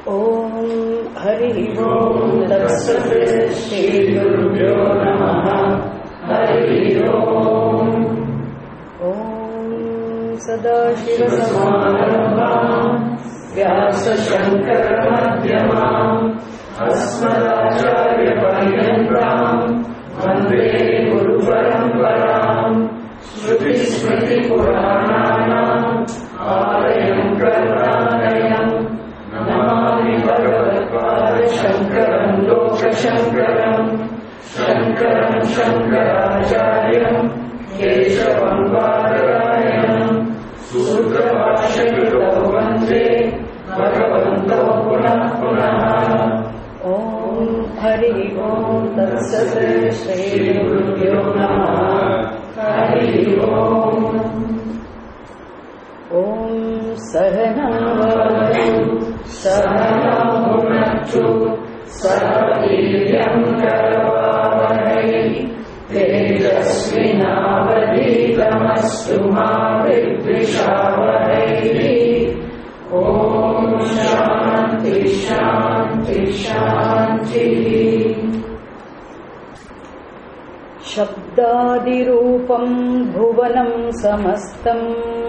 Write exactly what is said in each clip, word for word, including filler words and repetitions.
Om Hari Om Tatsat Shri Gurubhyo Namaha Hari Om. Om Sadashiva Samarambham Vyasa Shankara Madhyamam Asmadacharya Paryantam Vande Guru Paramparam Shruti Smriti Purananam Alayam Praranayam Namami Bhagavad Shankaram Loka Shankaram Shankaram Shankaracharyam Keshavam Bhadarayam Sudra Bhashayuto Vande Bhagavanto Punah Punah. Om Hari Om Tatsat Shri Gurubhyo Namaha Hari Om. Om Sahanavadu Sahanau Bhunaktu Sahaviryam Karavavahai Tejasvinavadhitamastu ma vidvishavahai. Om Shanti Shanti Shanti. Shabdadirupam bhuvanam samastam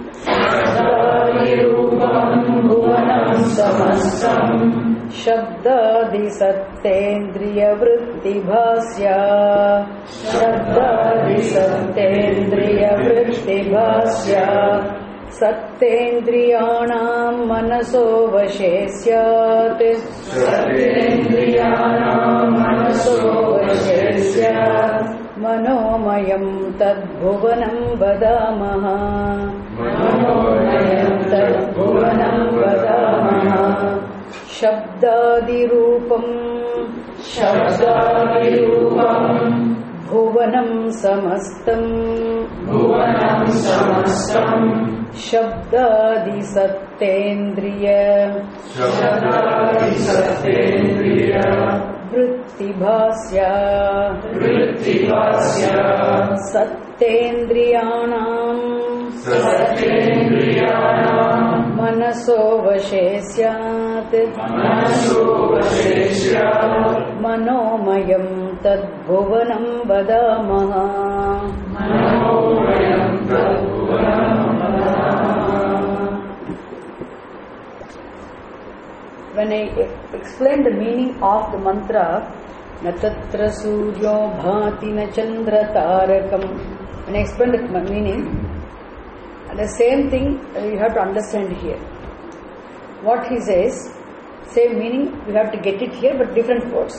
Shabdadirupam bhuvanam samastam Shabdadi sattendriya vritti bhasya Shabdadi sattendriya vritti bhasya Sattendriyanam manaso vashe syat Sattendriyanam manaso vashe syat Manomayam tadbhuvanam vadamaha Manomayam tadbhuvanam vadamaha. Shabdadirupam Shabdadirupam Bhuvanam samastam Bhuvanam samastam Shabdadi sattendriya Shabdadi sattendriya Vritti bhasya Vritti bhasya Sattendriyanam Sattendriyanam Manaso vashe syat Manaso vashe syat Manomayam tadbhuvanam vadamaha Manomayam tadbhuvanam vadamaha. When I explain the meaning of the mantra, na tatra suryo bhati na chandra tarakam, when I explain the meaning, the same thing you have to understand here. What he says, same meaning, you have to get it here, but different words.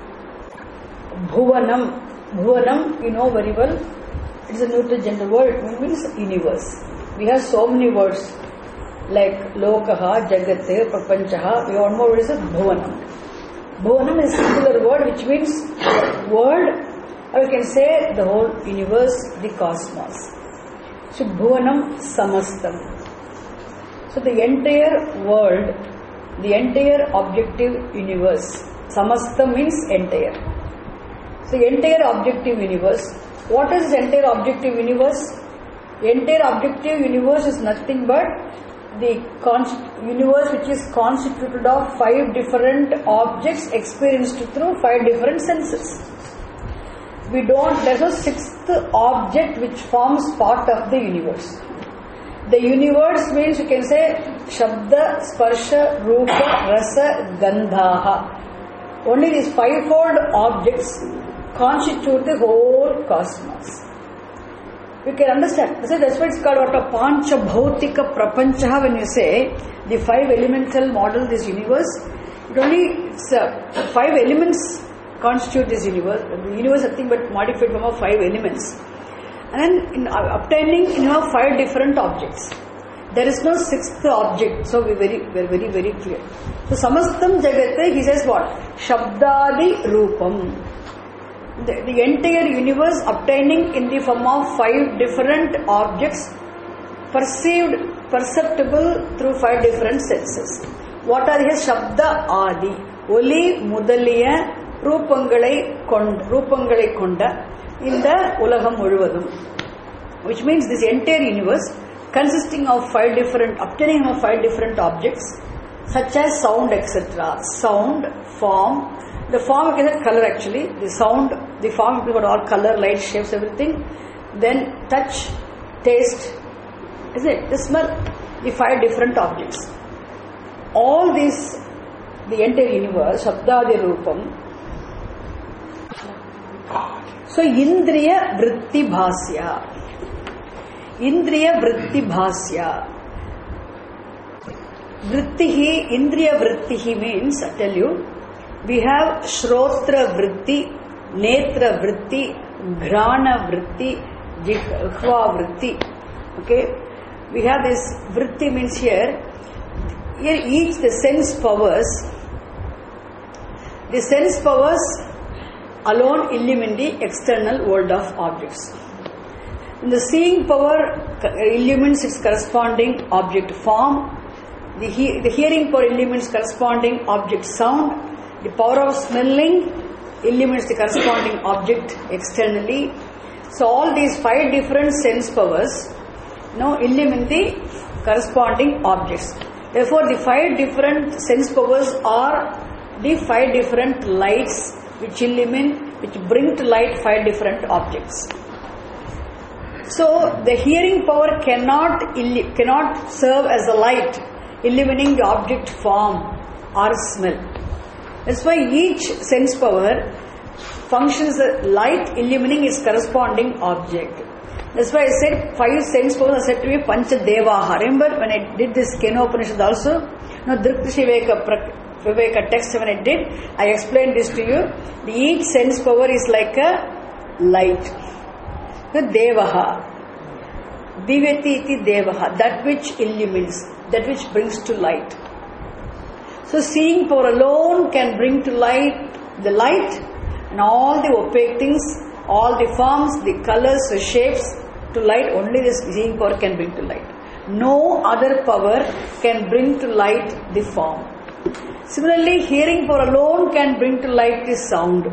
Bhuvanam, Bhuvanam, you know very well, it is a neutral gender word, it means universe. We have so many words like Lokaha, Jagate, Prapanchaha. We one more word is a Bhuvanam. Bhuvanam is a singular word which means world, or you can say the whole universe, the cosmos. So Bhuvanam Samastam. So the entire world, the entire objective universe. Samastam means entire. So entire objective universe. What is the entire objective universe? The entire objective universe is nothing but the universe which is constituted of five different objects experienced through five different senses. We don't, there's a sixth object which forms part of the universe. The universe means you can say Shabda, Sparsha, Rupa, Rasa, Gandhaha. Only these fivefold objects constitute the whole cosmos. You can understand. That's why it's called what a Pancha Bhautika Prapanchaha. When you say the five elemental model this universe, it only it's uh, five elements constitute this universe. The universe is nothing but modified form of five elements. And then in uh, obtaining you have five different objects. There is no sixth object. So we very very very very clear. So Samastam Jagate, he says what? Shabdadi Rupam. The, the entire universe obtaining in the form of five different objects perceived, perceptible through five different senses. What are his Shabda Adi? Oli Mudaliya Rupangalai Konda, Rupangalai Konda in the Ulagam Muzhuvadhum. Which means this entire universe consisting of five different, obtaining of five different objects such as sound, et cetera. Sound, form. The form is color actually. The sound, the form is all color, light, shapes, everything. Then touch, taste, isn't it? The smell. The five different objects. All these, the entire universe, Shabdadi Rupam. So, Indriya Vritti Bhasya. Indriya Vritti Bhasya. Vrittihi, Indriya Vrittihi means, I tell you, we have Shrotra Vritti, Netra Vritti, Grana Vritti, Jikhva Vritti. Okay? We have this Vritti means here, here each the sense powers, the sense powers alone illumine the external world of objects. The seeing power illumines its corresponding object form. The, he, the hearing power illumines corresponding object sound. The power of smelling illumines the corresponding object externally. So all these five different sense powers, you know, illumine the corresponding objects. Therefore, the five different sense powers are the five different lights which illumine, which bring to light five different objects. So the hearing power cannot cannot serve as a light illumining the object form or smell. That's why each sense power functions as light illumining its corresponding object. That's why I said five sense powers are said to be Pancha Devaha. Remember when I did this Kena Upanishad also? No, Drikti Viveka text when I did, I explained this to you. Each sense power is like a light. The Devaha. Divyati iti Devaha. That which illumines, that which brings to light. So seeing power alone can bring to light the light and all the opaque things, all the forms, the colors, the shapes to light. Only this seeing power can bring to light. No other power can bring to light the form. Similarly, hearing power alone can bring to light the sound.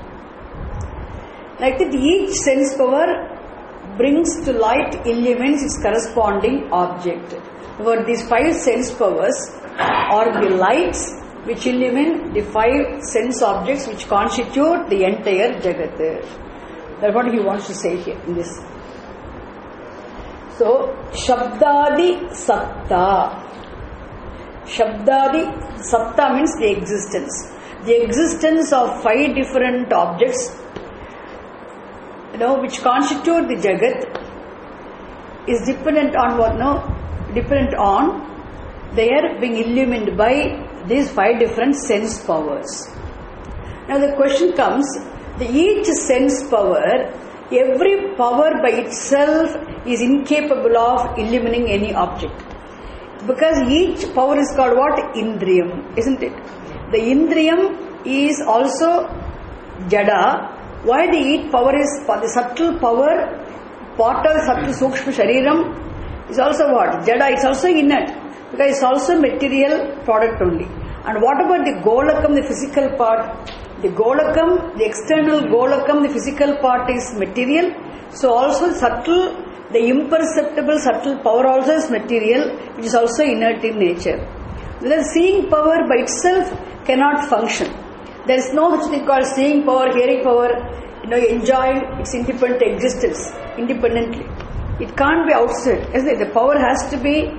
Like that, each sense power brings to light, illumines its corresponding object. For these five sense powers are the lights which illumine the five sense objects which constitute the entire Jagat. That's what he wants to say here in this. So, Shabdadi Satta. Shabdadi Satta means the existence. The existence of five different objects, you know, which constitute the Jagat is dependent on what? No, dependent on their being illumined by these five different sense powers. Now the question comes, the each sense power, every power by itself is incapable of illumining any object. Because each power is called what? Indriyam, isn't it? The Indriyam is also Jada. Why the each power is, the subtle power, part of subtle Sukshma Shariram is also what? Jada, it's also inert. Because it's also material product only. And what about the Golakam, the physical part? The Golakam, the external Golakam, the physical part is material. So also subtle, the imperceptible subtle power also is material, which is also inert in nature. The seeing power by itself cannot function. There is no such thing called seeing power, hearing power, you know, enjoying its independent existence independently. It can't be outside, isn't it? The power has to be,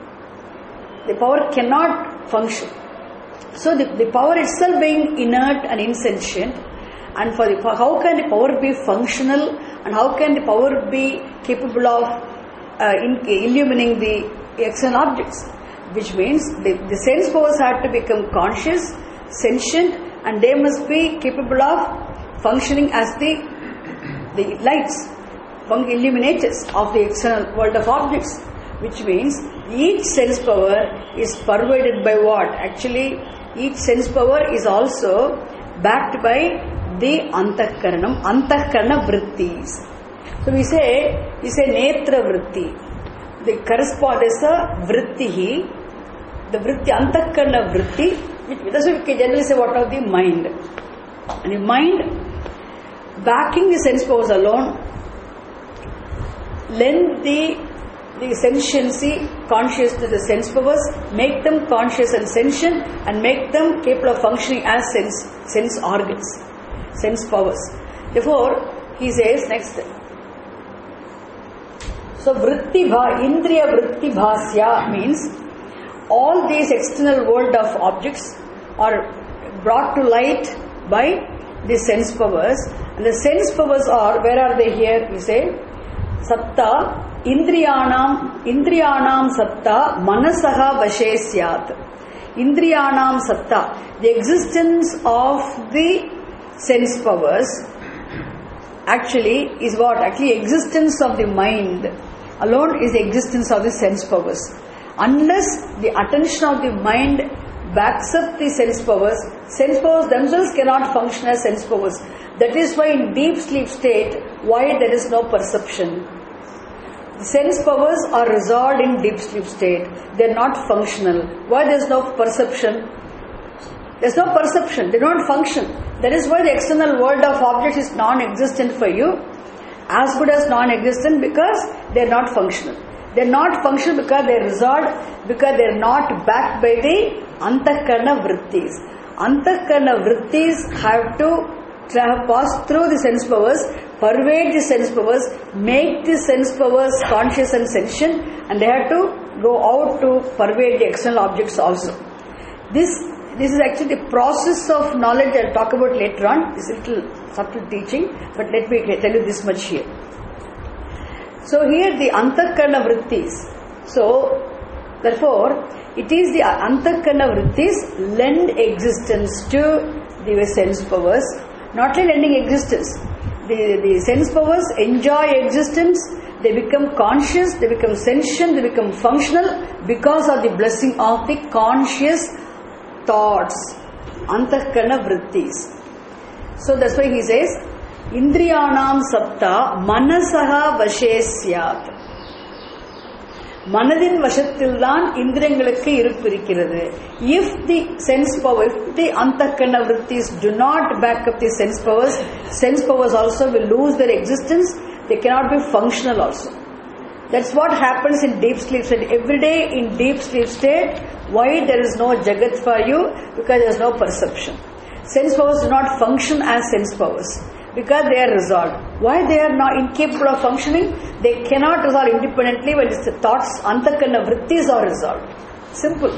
the power cannot function. So the, the power itself being inert and insentient, and for, the, for how can the power be functional and how can the power be capable of uh, in, illumining the external objects? Which means the, the sense powers have to become conscious, sentient, and they must be capable of functioning as the, the lights, illuminators of the external world of objects. Which means each sense power is pervaded by what? Actually, each sense power is also backed by the Antahkaranam, Antahkarana Vrittis. So we say, we say Netra Vritti. The correspond is a Vrittihi, the Vritti, Antahkarana Vritti, which that's why we can generally say what of the mind. And the mind, backing the sense powers alone, lend the the sentiency conscious to the sense powers, make them conscious and sentient, and make them capable of functioning as sense, sense organs, sense powers. Therefore, he says next. So, vritti bha, indriya vritti bhasya means all these external world of objects are brought to light by the sense powers. And the sense powers are, where are they here? We say, satta, indriyanam, indriyanam satta, manasaha vashe syat. Indriyanam satta, the existence of the sense powers actually is what? Actually, existence of the mind alone is the existence of the sense powers. Unless the attention of the mind backs up the sense powers, sense powers themselves cannot function as sense powers. That is why in deep sleep state, why there is no perception. The sense powers are resolved in deep sleep state. They are not functional. Why there is no perception? There is no perception. They don't function. That is why the external world of objects is non-existent for you. As good as non-existent because they are not functional. They are not functional because they are resolved, because they are not backed by the antakarna vrittis. Antakarna vrittis have to have passed through the sense powers, pervade the sense powers, make the sense powers conscious and sentient, and they have to go out to pervade the external objects also. This this is actually the process of knowledge I will talk about later on. This is a little subtle teaching, but let me tell you this much here. So here the antakarna vrittis. So therefore, it is the antakarna vrittis lend existence to the sense powers. Not only lending existence, the, the sense powers enjoy existence, they become conscious, they become sentient, they become functional because of the blessing of the conscious thoughts, antakarna vrittis. So that's why he says, Indriyanam sapta manasaha vashe syat. Manadin vashathildan indriyangalukku iruppu irukkirathu. If the sense power, if the antakarna vrittis do not back up the sense powers, sense powers also will lose their existence. They cannot be functional also. That's what happens in deep sleep state. Every day in deep sleep state, why there is no jagat for you? Because there is no perception. Sense powers do not function as sense powers. Because they are resolved. Why they are not incapable of functioning? They cannot resolve independently when it's the thoughts, antakarna vrittis are resolved. Simple.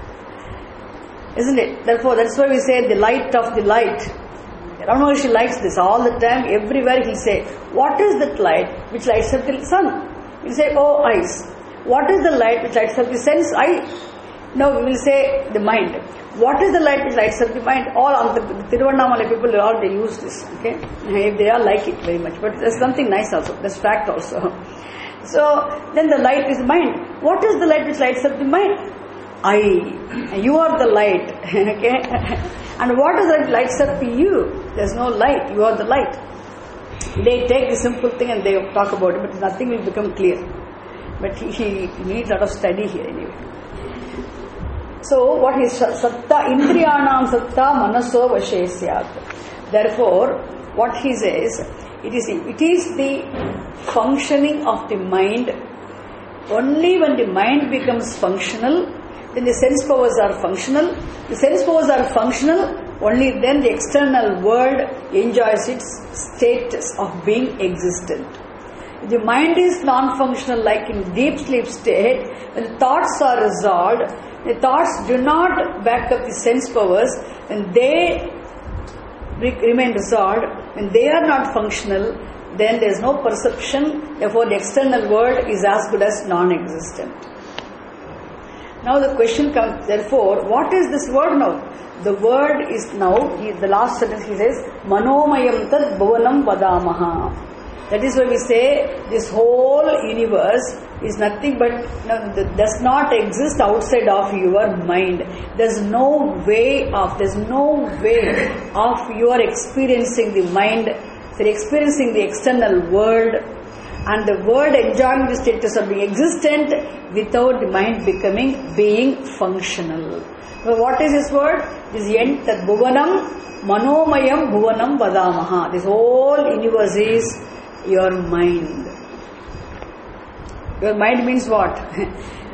Isn't it? Therefore, that's why we say the light of the light. Ramana Maharshi likes this all the time. Everywhere he'll say, what is that light which lights up the sun? He'll say, oh, eyes. What is the light which lights up the sense? Eye. Now we will say the mind. What is the light which lights up the mind? All on the Tiruvannamalai people, all they use this. Okay, if they all like it very much, but there's something nice also. There's fact also. So then the light is mind. What is the light which lights up the mind? I. You are the light. Okay, and what is that lights up you? There's no light. You are the light. They take the simple thing and they talk about it, but nothing will become clear. But he, he needs a lot of study here anyway. So what is satta? Indriyanam satta manaso vashe syat. Therefore, what he says, it is it is the functioning of the mind. Only when the mind becomes functional, then the sense powers are functional. The sense powers are functional, only then the external world enjoys its status of being existent. If the mind is non-functional, like in deep sleep state, when the thoughts are resolved, the thoughts do not back up the sense powers. When they remain resolved, when they are not functional, then there is no perception. Therefore, the external world is as good as non-existent. Now the question comes, therefore, what is this word now? The word is now, the last sentence he says, Manomayam tad bhuvanam vadamaha. That is why we say this whole universe is nothing but, no, does not exist outside of your mind. There's no way of, there's no way of your experiencing the mind, so experiencing the external world, and the world enjoying the status of being existent without the mind becoming being functional. So what is this word? This yen tat bhuvanam manomayam bhuvanam vadamaha. This whole universe is your mind. Your mind means what?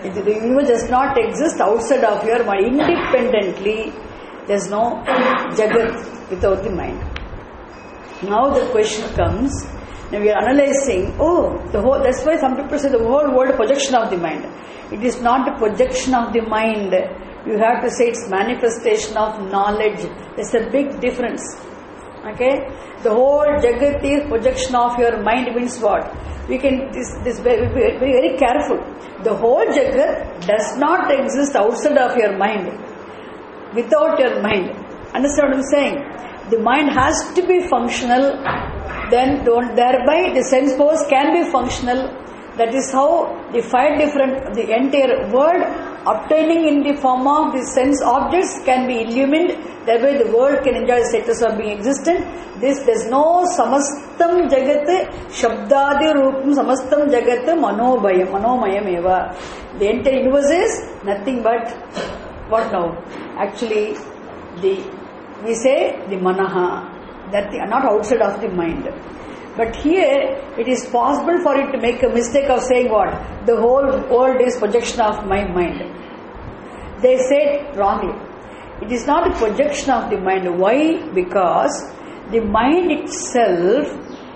The universe does not exist outside of your mind. Independently, there is no Jagat without the mind. Now the question comes, now we are analyzing, oh, the whole, that's why some people say the whole world is a projection of the mind. It is not a projection of the mind. You have to say it's manifestation of knowledge. There's a big difference. Okay? The whole Jagat is projection of your mind means what? We can, this, this very, very, very careful. The whole Jagat does not exist outside of your mind. Without your mind. Understand what I'm saying? The mind has to be functional. Then don't, thereby the sense powers can be functional. That is how the five different, the entire world obtaining in the form of the sense objects can be illumined. Thereby the world can enjoy the status of being existent. This, there's no samastam jagat, shabdadi rupam samastam jagat manobhaya, manomayam eva. The entire universe is nothing but, what now? Actually, the, we say the manaha, that they are not outside of the mind. But here, it is possible for it to make a mistake of saying what? The whole world is projection of my mind. They say it wrongly. It is not a projection of the mind. Why? Because the mind itself,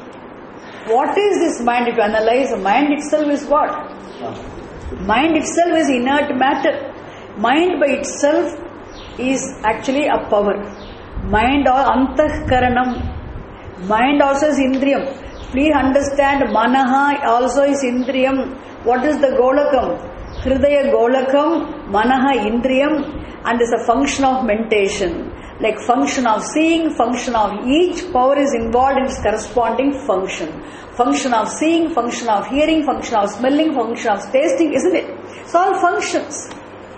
what is this mind? If you analyze, the mind itself is what? Mind itself is inert matter. Mind by itself is actually a power. Mind or antahkaranam. Mind also is indriyam. Please understand, manaha also is indriyam. What is the golakam? Hridaya golakam, manaha indriyam, and is a function of mentation. Like function of seeing, function of each power is involved in its corresponding function. Function of seeing, function of hearing, function of smelling, function of tasting, isn't it? It's all functions.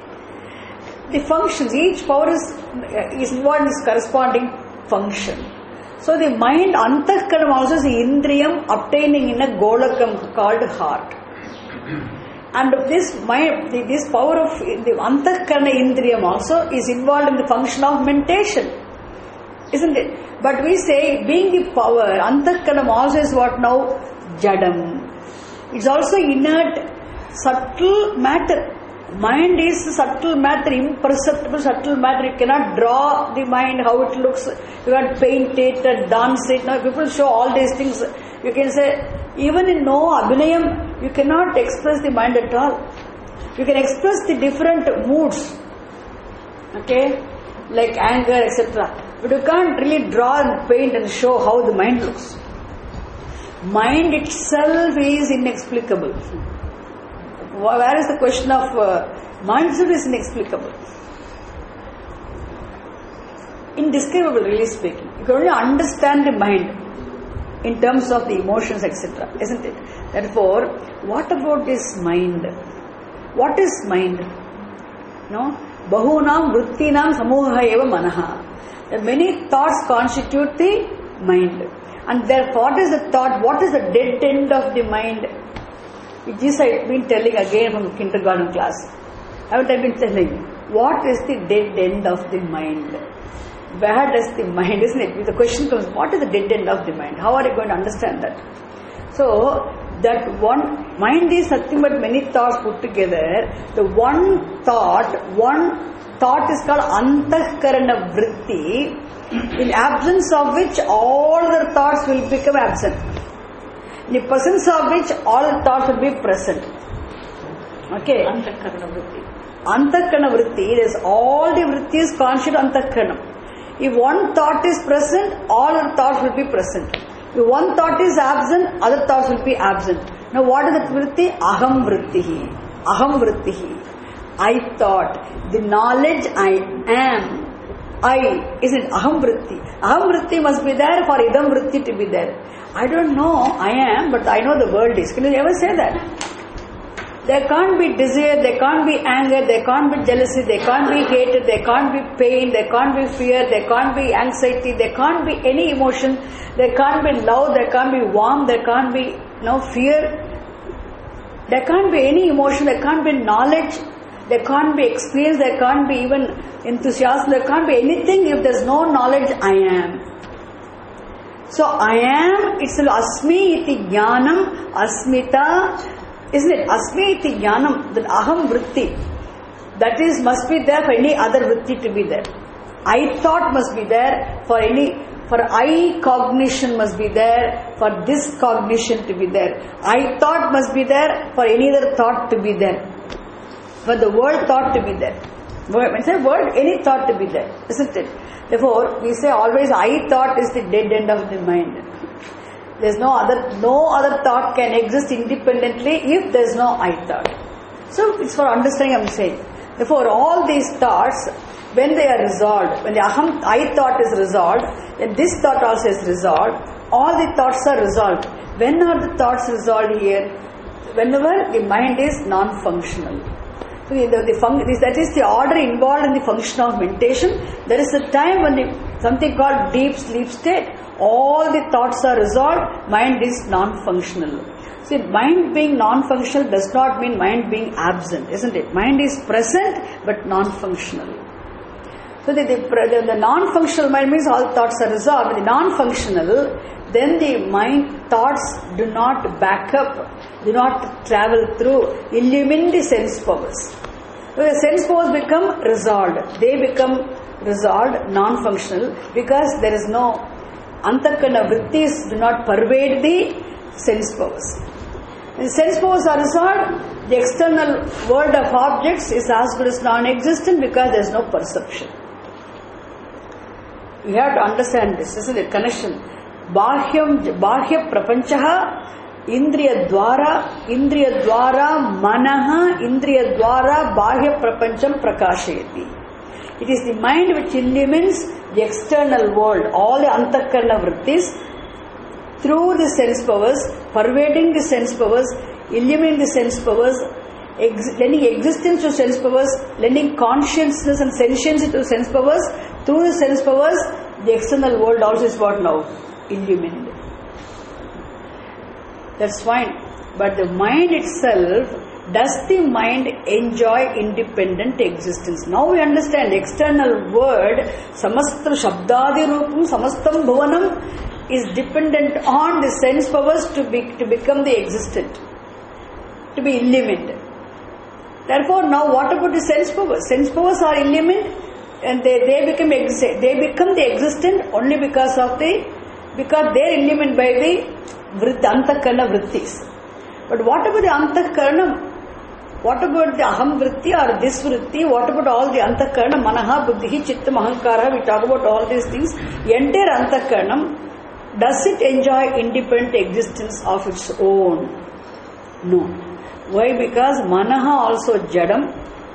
The functions, each power is, is involved in its corresponding function. So the mind, antahkaranam also is the indriyam obtaining in a golakam called heart. And this mind, this power of the antahkarana indriyam also is involved in the function of mentation. Isn't it? But we say, being the power, antahkaranam also is what now? Jadam. It's also inert, subtle matter. Mind is subtle matter, imperceptible subtle matter. You cannot draw the mind, how it looks. You can't paint it, dance it. Now, people show all these things. You can say, even in no abhinayam, you cannot express the mind at all. You can express the different moods. Okay? Like anger, et cetera. But you can't really draw and paint and show how the mind looks. Mind itself is inexplicable. Where is the question of uh, mind itself is inexplicable. Indescribable, really speaking. You can only understand the mind in terms of the emotions, et cetera. Isn't it? Therefore, what about this mind? What is mind? No? Bahunam vrittinam samuha eva manaha. The many thoughts constitute the mind. And therefore, what is the thought? What is the dead end of the mind? This I have been telling again from kindergarten class. Haven't I been telling? What is the dead end of the mind? Where does the mind, isn't it? The question comes, what is the dead end of the mind? How are you going to understand that? So, that one, mind is nothing but many thoughts put together. The one thought, one thought is called antahkarana vritti, in absence of which all the thoughts will become absent. In the presence of which all thoughts will be present. Okay? Antahkarana vritti. Antahkarana vritti, it is all the vrittis constitute antahkarana. If one thought is present, all other thoughts will be present. If one thought is absent, other thoughts will be absent. Now what is that vritti? Aham vrittihi. Aham vrittihi. I thought. The knowledge I am. I. Is it aham vritti? Aham vritti must be there for idam vritti to be there. I don't know I am, but I know the world is. Can you ever say that? There can't be desire, there can't be anger, there can't be jealousy, there can't be hatred, there can't be pain, there can't be fear, there can't be anxiety, there can't be any emotion, there can't be love, there can't be warmth, there can't be no fear, there can't be any emotion, there can't be knowledge, there can't be experience, there can't be even enthusiasm, there can't be anything if there's no knowledge. I am. So I am, it's asmi iti jnanam, asmita, Isn't it? Asmi iti jnanam, that aham vritti, that is must be there for any other vritti to be there. I thought must be there for any, for I cognition must be there, for this cognition to be there. I thought must be there for any other thought to be there. For the word thought to be there. When I say word, any thought to be there, isn't it? Therefore, we say always I thought is the dead end of the mind. There's no other, no other thought can exist independently if there's no I thought. So it's for understanding I'm saying. Therefore, all these thoughts, when they are resolved, when the aham, I thought is resolved, then this thought also is resolved, all the thoughts are resolved. When are the thoughts resolved here? Whenever the mind is non-functional. So the, the, the fun, that is the order involved in the function of meditation. There is a time when the, something called deep sleep state, all the thoughts are resolved, mind is non-functional. See, mind being non-functional does not mean mind being absent, isn't it? Mind is present but non-functional. So the, the, the, the non-functional mind means all thoughts are resolved. The non-functional, then the mind, thoughts do not back up, do not travel through, illumine the sense powers. So the sense powers become resolved. They become resolved, non-functional, because there is no antakarana vrittis do not pervade the sense powers. When the sense powers are resolved, the external world of objects is as good as non-existent because there is no perception. You have to understand this. This is the connection. Bahyam, bahya prapanchaha, indriya dwara, indriya dwara, manaha, indriya dwara, bahya prapancham prakashayati. It is the mind which illumines the external world, all the antakarana vrittis, through the sense powers, pervading the sense powers, illuminating the sense powers, ex- lending existence to sense powers, lending consciousness and sentience to sense powers. Through the sense powers, the external world also is what now? Illuminated. That's fine. But the mind itself, does the mind enjoy independent existence? Now we understand external word, samastam shabdadi rupam, samastam bhuvanam, is dependent on the sense powers to be to become the existent, to be illumined. Therefore, now what about the sense powers? Sense powers are illumined, and they, they become exi- they become the existent only because of the because they are illumined by the vrit, antakarana vrittis. But what about the antakarana? What about the aham vritti or this vritti? What about all the antakarana, manaha, buddhi, chittam, ahankara? We talk about all these things. Entire antakaranam, does it enjoy independent existence of its own? No. Why? Because manaha also jadam,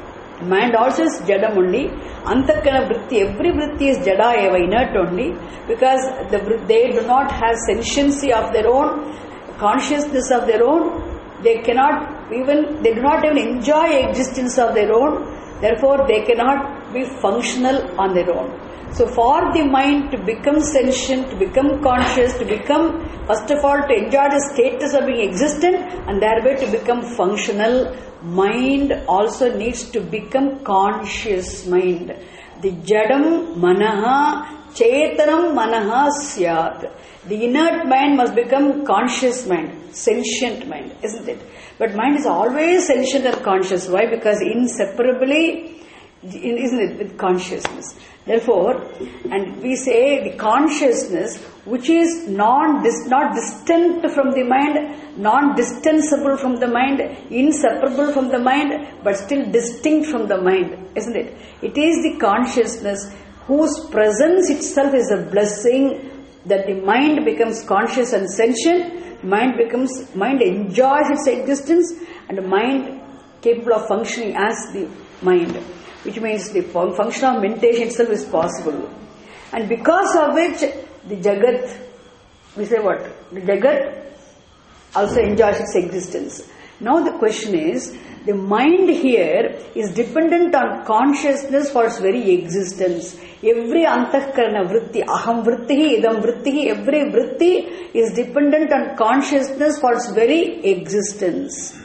mind also is jadam only. Antakarana vritti, every vritti is jada eva, inert only, because the, they do not have sentiency of their own, consciousness of their own. They cannot even, they do not even enjoy existence of their own. Therefore, they cannot be functional on their own. So, for the mind to become sentient, to become conscious, to become, first of all, to enjoy the status of being existent, and thereby to become functional, mind also needs to become conscious mind. The jadam manaha, chetanam manaha syat. The inert mind must become conscious mind, sentient mind, isn't it? But mind is always sentient and conscious. Why? Because inseparably, isn't it, with consciousness. Therefore, and we say the consciousness which is non dis, not distant from the mind, non-distanceable from the mind, inseparable from the mind, but still distinct from the mind, isn't it? It is the consciousness whose presence itself is a blessing, that the mind becomes conscious and sentient, mind becomes, mind enjoys its existence, and the mind capable of functioning as the mind, which means the function of meditation itself is possible. And because of which, the Jagat, we say what? The Jagat also enjoys its existence. Now the question is, the mind here is dependent on consciousness for its very existence. Every antakarana vritti, aham vritti, idam vritti, every vritti is dependent on consciousness for its very existence.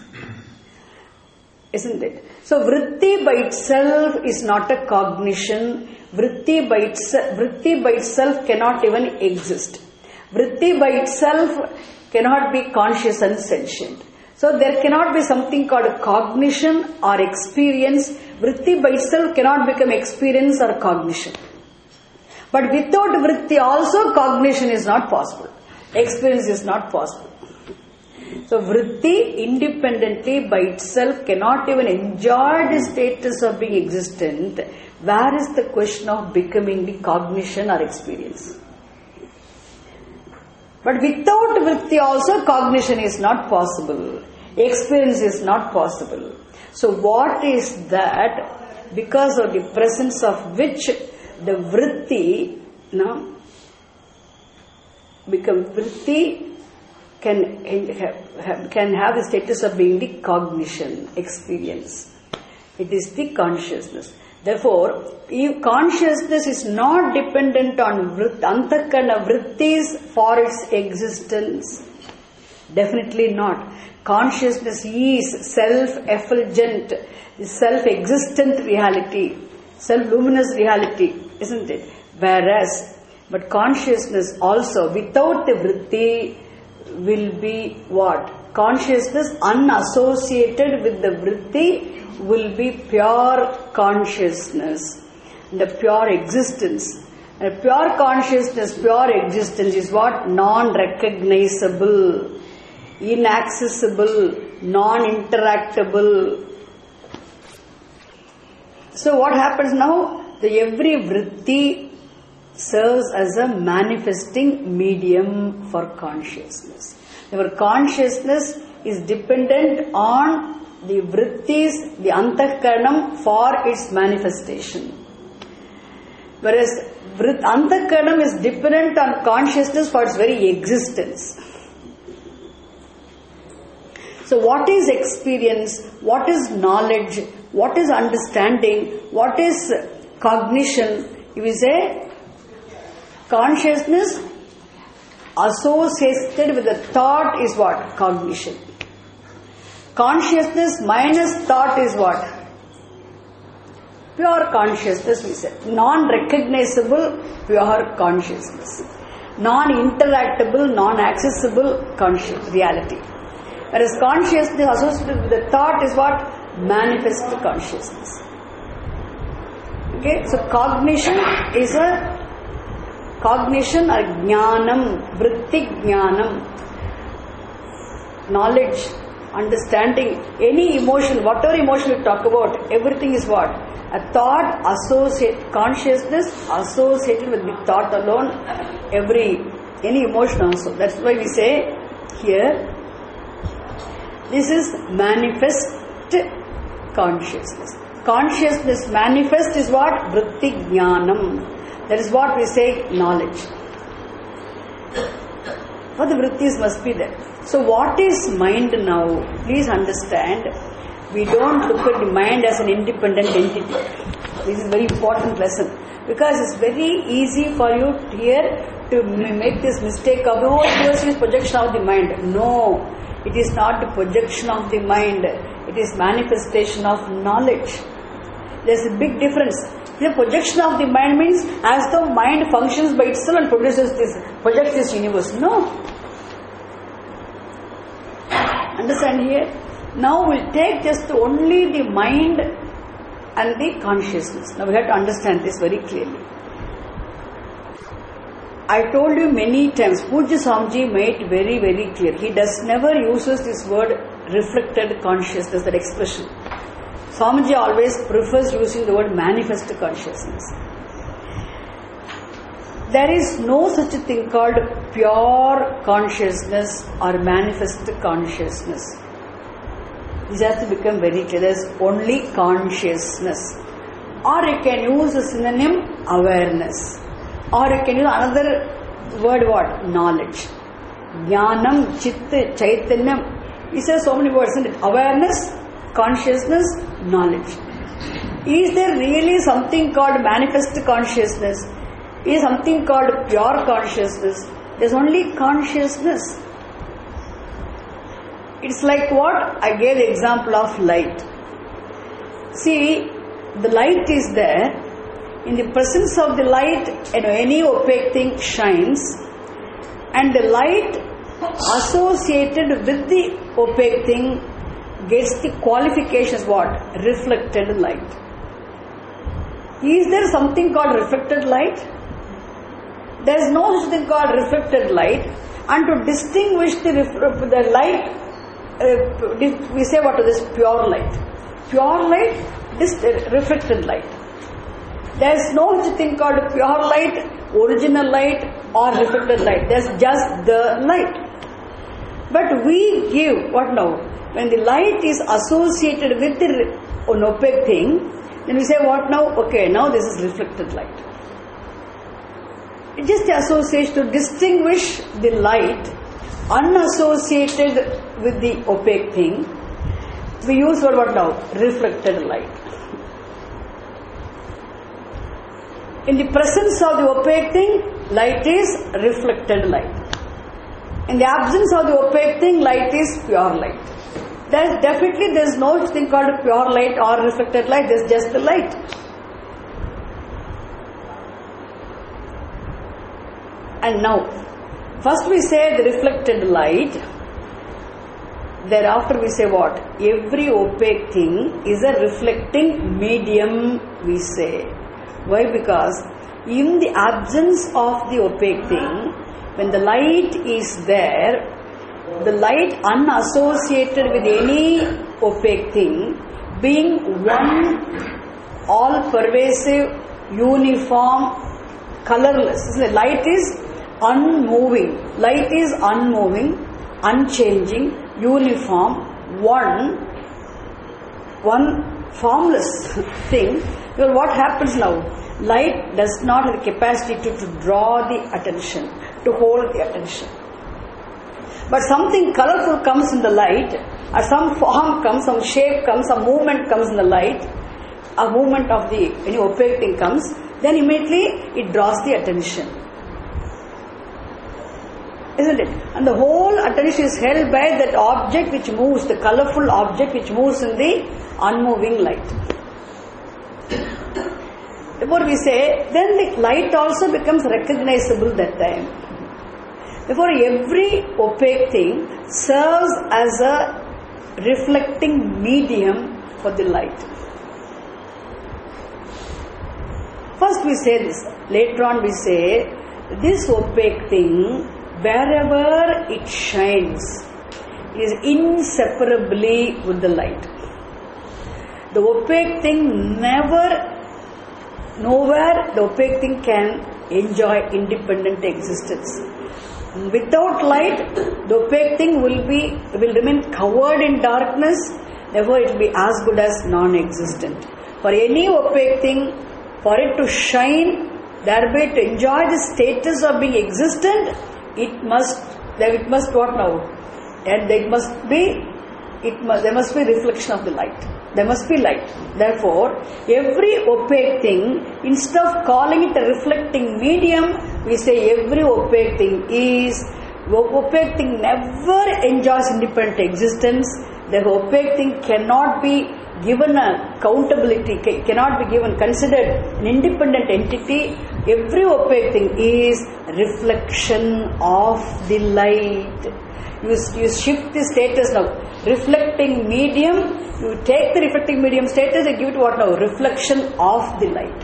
Isn't it? So vritti by itself is not a cognition. Vritti by itself, vritti by itself cannot even exist. Vritti by itself cannot be conscious and sentient. So there cannot be something called cognition or experience. Vritti by itself cannot become experience or cognition. But without vritti also cognition is not possible. Experience is not possible. So vritti independently by itself cannot even enjoy the status of being existent. Where is the question of becoming the cognition or experience? But without vritti also cognition is not possible. Experience is not possible. So what is that? Because of the presence of which the vritti, no, become vritti can have, can have the status of being the cognition, experience. It is the consciousness. Therefore, if consciousness is not dependent on vritti, antakarana vrittis for its existence, definitely not. Consciousness is self-effulgent, self-existent reality, self-luminous reality, isn't it? Whereas, but consciousness also without the vritti will be what? Consciousness unassociated with the vritti will be pure consciousness, the pure existence. And pure consciousness, pure existence is what? Non-recognizable, inaccessible, non-interactable. So what happens now? The every vritti serves as a manifesting medium for consciousness. Our consciousness is dependent on the vrittis, the antakaranam for its manifestation. Whereas antakaranam is dependent on consciousness for its very existence. So what is experience? What is knowledge? What is understanding? What is cognition? If we say consciousness associated with the thought is what? Cognition. Consciousness minus thought is what? Pure consciousness, we say. Non-recognizable, pure consciousness. Non-interactable, non-accessible conscious reality. Whereas consciousness associated with the thought is what? Manifest consciousness. Okay, so cognition is a cognition or jnanam, vritti jnanam, knowledge, understanding, any emotion, whatever emotion you talk about, everything is what? A thought associated, consciousness associated with the thought alone, every, any emotion also. That's why we say here, this is manifest consciousness. Consciousness manifest is what? Vritti jnanam. That is what we say knowledge. For the vrittis must be there. So what is mind now? Please understand, we don't look at the mind as an independent entity. This is a very important lesson. Because it's very easy for you here to make this mistake of, oh, this is projection of the mind. No. It is not the projection of the mind. It is manifestation of knowledge. There is a big difference. The projection of the mind means as the mind functions by itself and produces this, projects this universe. No. Understand here? Now we'll take just only the mind and the consciousness. Now we have to understand this very clearly. I told you many times, Pujya Swamiji made it very, very clear. He does never uses this word reflected consciousness, that expression. Swamiji always prefers using the word manifest consciousness. There is no such a thing called pure consciousness or manifest consciousness. This has to become very clear. There is only consciousness. Or you can use a synonym, awareness. Or you can use another word, what? Knowledge. Jnanam, Chitta, Chaitanyam. He says so many words, isn't it? Awareness, consciousness, knowledge. Is there really something called manifest consciousness? Is something called pure consciousness? There's only consciousness. It's like what? I gave the example of light. See, the light is there. In the presence of the light, you know, any opaque thing shines, and the light associated with the opaque thing gets the qualifications what? Reflected light. Is there something called reflected light? There is no such thing called reflected light. And to distinguish the, the light, uh, we say what is this? Pure light. Pure light, this reflected light. There is no such thing called pure light, original light or reflected light. There is just the light. But we give, what now? When the light is associated with the, an opaque thing, then we say what now? Okay, now this is reflected light. It just associates to distinguish the light unassociated with the opaque thing. We use what, what now? Reflected light. In the presence of the opaque thing, light is reflected light. In the absence of the opaque thing, light is pure light. There is definitely there is no thing called pure light or reflected light. There is just the light. And now, first we say the reflected light. Thereafter we say what? Every opaque thing is a reflecting medium, we say. Why? Because in the absence of the opaque thing, when the light is there, the light unassociated with any opaque thing, being one, all pervasive, uniform, colorless. The light is unmoving. Light is unmoving, unchanging, uniform, one, one formless thing. Well, what happens now? Light does not have the capacity to, to draw the attention, to hold the attention. But something colorful comes in the light, or some form comes, some shape comes, some movement comes in the light, a movement of the any opaque thing comes, then immediately it draws the attention. Isn't it? And the whole attention is held by that object which moves, the colorful object which moves in the unmoving light. Therefore we say, then the light also becomes recognizable that time. Therefore every opaque thing serves as a reflecting medium for the light. First we say this, later on we say, this opaque thing, wherever it shines, is inseparably with the light. The opaque thing never, nowhere the opaque thing can enjoy independent existence. Without light, the opaque thing will be will remain covered in darkness, therefore it will be as good as non-existent. For any opaque thing, for it to shine, thereby to enjoy the status of being existent, it must, it must what now? And it must be, it must, there must be reflection of the light. There must be light. Therefore, every opaque thing, instead of calling it a reflecting medium, we say every opaque thing is, opaque thing never enjoys independent existence. The opaque thing cannot be given a accountability, cannot be given, considered an independent entity. Every opaque thing is reflection of the light. You, you shift the status now. Reflecting medium, you take the reflecting medium status and give it what now? Reflection of the light.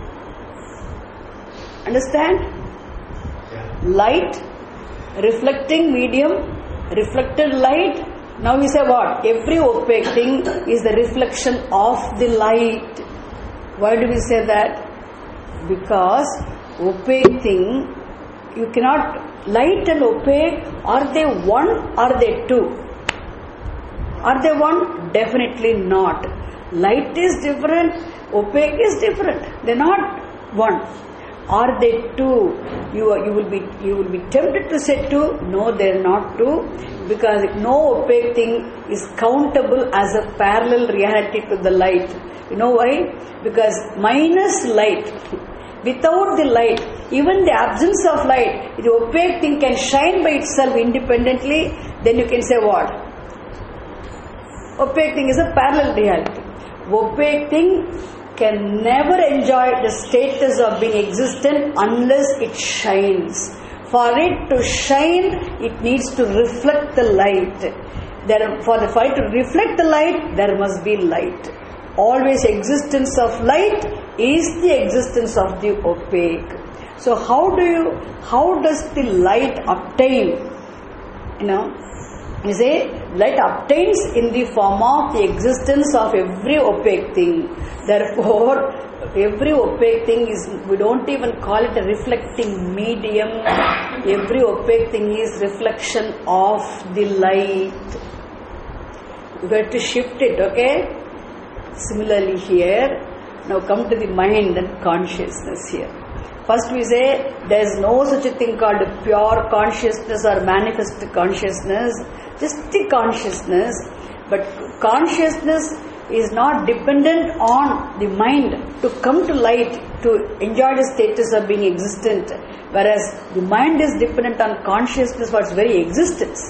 Understand? Yeah. Light, reflecting medium, reflected light. Now we say what? Every opaque thing is the reflection of the light. Why do we say that? Because opaque thing, you cannot, light and opaque, are they one? Are they two? Are they one? Definitely not. Light is different, opaque is different. They are not one. Are they two? You are, you will be you will be tempted to say two. No, they are not two, because no opaque thing is countable as a parallel reality to the light. You know why? Because minus light, without the light, even the absence of light, the opaque thing can shine by itself independently. Then you can say what? Opaque thing is a parallel reality. Opaque thing can never enjoy the status of being existent unless it shines. For it to shine, it needs to reflect the light. There, for, the, for it to reflect the light, there must be light. Always existence of light is the existence of the opaque. So how do you, how does the light obtain? You know, you say light obtains in the form of the existence of every opaque thing. Therefore, every opaque thing is, we don't even call it a reflecting medium. Every opaque thing is reflection of the light. You have to shift it, okay? Similarly here, now come to the mind and consciousness here. First we say there is no such a thing called pure consciousness or manifest consciousness, just the consciousness. But consciousness is not dependent on the mind to come to light, to enjoy the status of being existent, whereas the mind is dependent on consciousness for its very existence.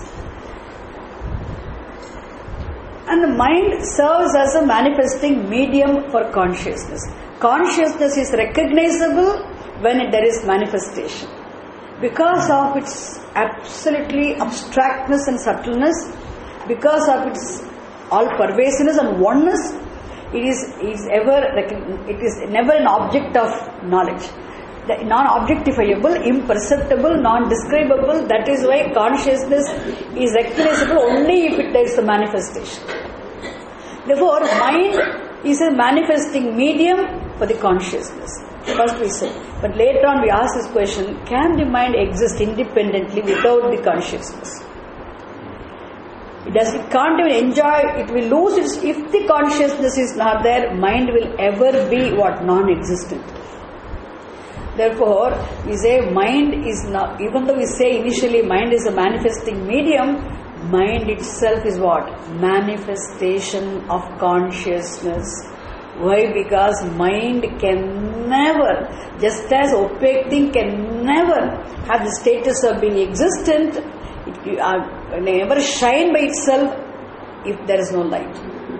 And the mind serves as a manifesting medium for consciousness. Consciousness is recognizable when it, there is manifestation. Because of its absolutely abstractness and subtleness, because of its all-pervasiveness and oneness, it is, is ever it is never an object of knowledge. The non-objectifiable, imperceptible, non-describable. That is why consciousness is recognizable only if it takes a manifestation. Therefore, mind is a manifesting medium for the consciousness. First we say. But later on we ask this question, can the mind exist independently without the consciousness? It does. It can't even enjoy, it will lose its, if the consciousness is not there, mind will ever be what? Non-existent. Therefore, we say mind is not, even though we say initially mind is a manifesting medium, mind itself is what? Manifestation of consciousness. Why? Because mind can never, just as opaque thing can never have the status of being existent, it uh, never shine by itself if there is no light.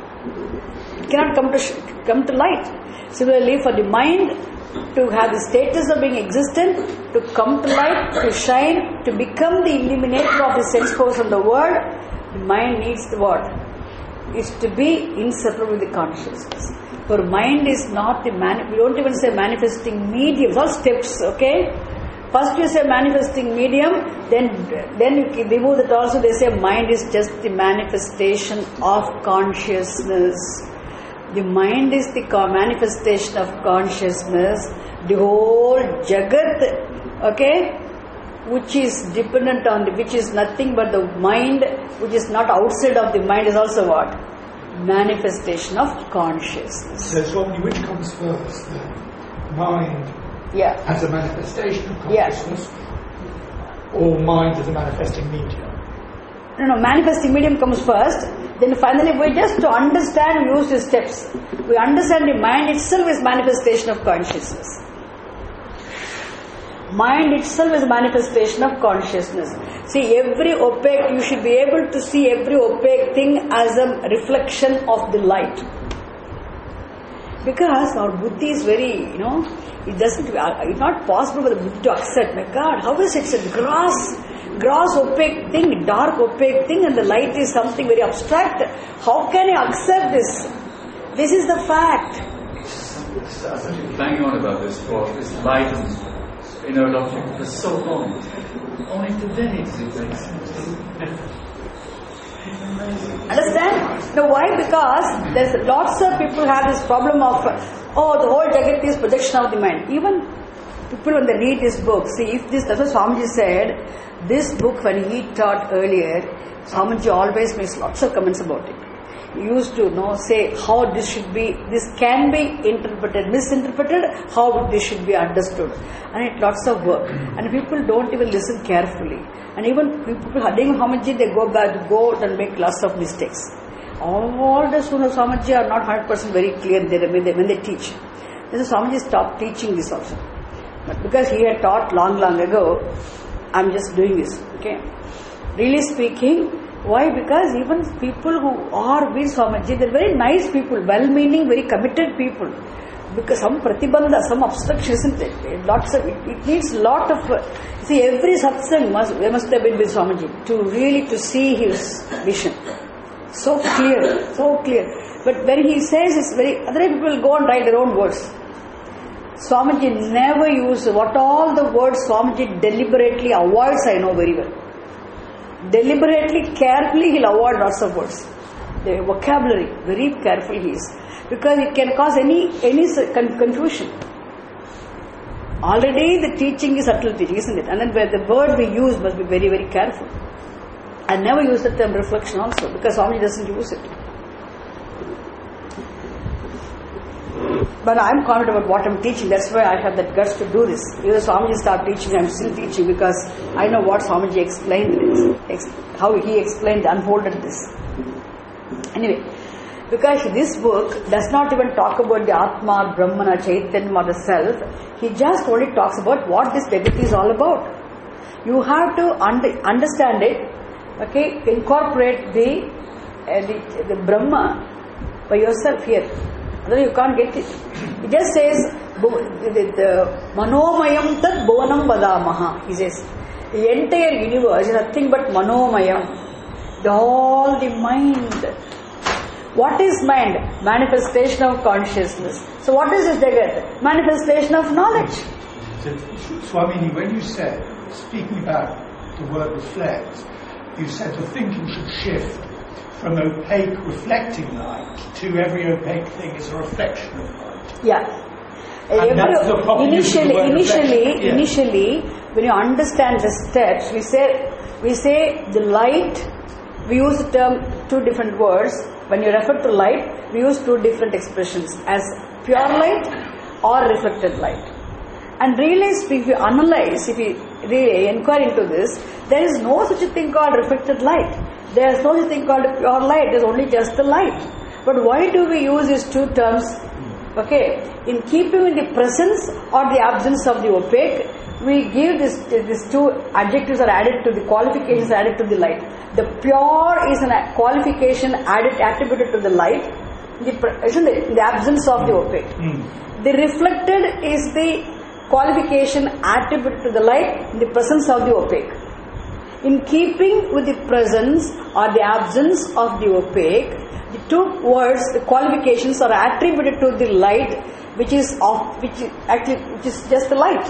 It cannot come to sh- come to light. Similarly, for the mind to have the status of being existent, to come to light, to shine, to become the illuminator of the sense force in the world, the mind needs the what? Is to be inseparable with the consciousness. For mind is not the man, we don't even say manifesting medium, all steps, okay? First you say manifesting medium, then then you can remove that also, they say mind is just the manifestation of consciousness. The mind is the manifestation of consciousness. The whole Jagat, okay, which is dependent on the, which is nothing but the mind, which is not outside of the mind, is also what? Manifestation of consciousness. So, Swami, which comes first then? Mind yeah. as a manifestation of consciousness, yeah. or mind as a manifesting medium? No, no, manifesting medium comes first. Then finally, we just to understand, we use the steps. We understand the mind itself is manifestation of consciousness. Mind itself is manifestation of consciousness. See, every opaque, you should be able to see every opaque thing as a reflection of the light. Because our buddhi is very, you know, it doesn't, it's not possible for the buddhi to accept. My God, how is it? It's a gross, gross opaque thing, dark opaque thing, and the light is something very abstract. How can I accept this? This is the fact. It's, I've been banging on about this for this light and inert object for so long. Only today does it make sense. Understand? Now why? Because there's lots of people have this problem of, oh, the whole Jagat is projection of the mind. Even people when they read this book, see if this, that's what Swamiji said, this book when he taught earlier, Swamiji always makes lots of comments about it. He used to you know, say how this should be, this can be interpreted, misinterpreted, how this should be understood. And it lots of work. And people don't even listen carefully. And even people, Swamiji, they go back, go out and make lots of mistakes. All the students of Swamiji are not one hundred percent very clear when they, when they teach. Then Swamiji stopped teaching this also. But because he had taught long, long ago, I'm just doing this. Okay. Really speaking, why? Because even people who are with Swamiji, they're very nice people, well-meaning, very committed people. because some pratibandha, some obstruction, isn't it? Lots of, it, it needs lot of, uh, see, every satsang must, they must have been with Swamiji to really to see his vision. So clear, so clear. But when he says it's very, other people will go and write their own words. Swamiji never used, what all the words Swamiji deliberately avoids, I know very well. Deliberately, carefully, he'll avoid lots of words. The vocabulary, very careful he is. Because it can cause any any confusion. Already the teaching is subtle teaching, isn't it? And then where the word we use must be very, very careful. I never use the term reflection also, because Swami doesn't use it. But I'm confident about what I'm teaching. That's why I have that guts to do this. Even Swamiji started teaching, I'm still teaching, because I know what Swamiji explained this, how he explained, unfolded this. Anyway, because this book does not even talk about the Atma, Brahmana, Chaitanya or the self. He just only talks about what this Jagati is all about. You have to under, understand it, okay, incorporate the, uh, the, the Brahma by yourself here. Otherwise you can't get it. It just says, the, the Manomayam Tat Bhuvanam Vadamaha. He says, the entire universe is nothing but Manomayam. The, all the mind. What is mind? Manifestation of consciousness. So what is this Jagat? Manifestation of knowledge. So, Swamini, when you said, speaking about the word reflect, you said the thinking should shift from opaque reflecting light to every opaque thing is a reflection of light. Yeah. And that's the proper use of the Initially, word initially, reflection. Yeah. initially, when you understand the steps, we say, we say the light, we use the term, two different words. When you refer to light, we use two different expressions as pure light or reflected light. And realize, if you analyze, if you really inquire into this, there is no such a thing called reflected light. There is no such a thing called pure light. There is only just the light. But why do we use these two terms? Okay, in keeping with the presence or the absence of the opaque, we give this, these two adjectives are added to the qualifications added to the light. The pure is a qualification added, attributed to the light, the, isn't it? In the absence of the opaque. Mm. The reflected is the qualification attributed to the light in the presence of the opaque. In keeping with the presence or the absence of the opaque, the two words, the qualifications are attributed to the light, which is of, which is actually, which is just the light.